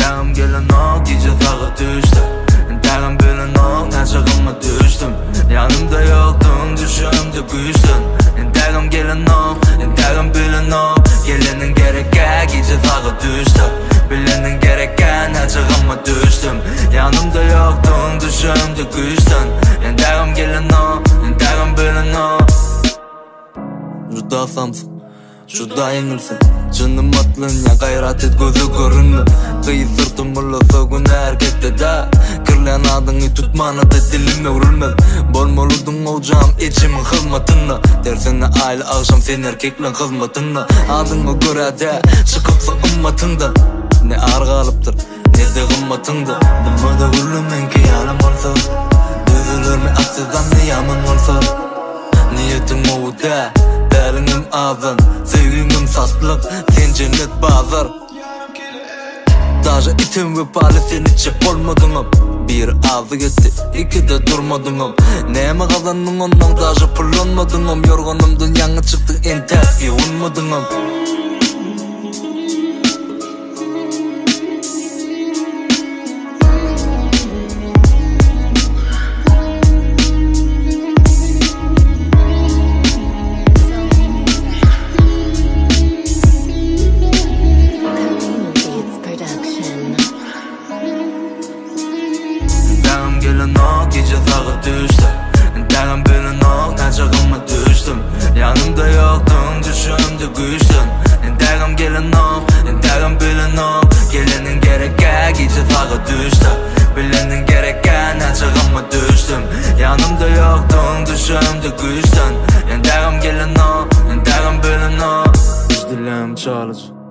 Dağım gelen o gece sağa düştü. Dağım bilen o naçağıma düştüm. Yanımda yoktun, düşümde güçtün. Dağım gelen o, dağım bilen o. Gelenin gereken gece sağa düştü. Bilenin gereken naçağıma düştüm. Yanımda yoktun, düşümde güçtün. Dağım gelen o, dağım bilen o. Juda samsın, juda yengilsin. Canım atlın ya gayrat et gözü görünme. Kıyı sırtım ırlasa gün erkekte da. Kırlayan adını tutmana da dilime vurulmez. Bolmaludun olacağım içimin hizmetinde. Dersene aile akşam sen erkeklen hizmetinde. Adını göre de çıkıpsa ımmatında. Ne ağır kalıptır ne de kımmatında. Bulmada gülümen ki yanım olsa. Düzülür mü aksızdan ne yaman olsa. Niyetim o da derinim ağzın. Sevgimim satlık sen cennet bazar. Daja itim ve pali sen içip olmadın. Bir ağzı gitti iki de durmadın. Neyme kazandın ondan daja pullanmadın. Yorgunumdun yanı çıktı en tersi unmadın. Dağım gelen o gece sağa düştü. Dağım bilen o naçağıma düştüm. Yanımda yoktun, düşümde güçtün. Dağım gelen o, dağım bilen o. Gelenin gereken gece sağa düştü. Bilenin gereken naçağıma düştüm. Yanımda yoktun, düşümde güçtün. Dağım gelen o, dağım bilen o. Üç dilim çalıcı.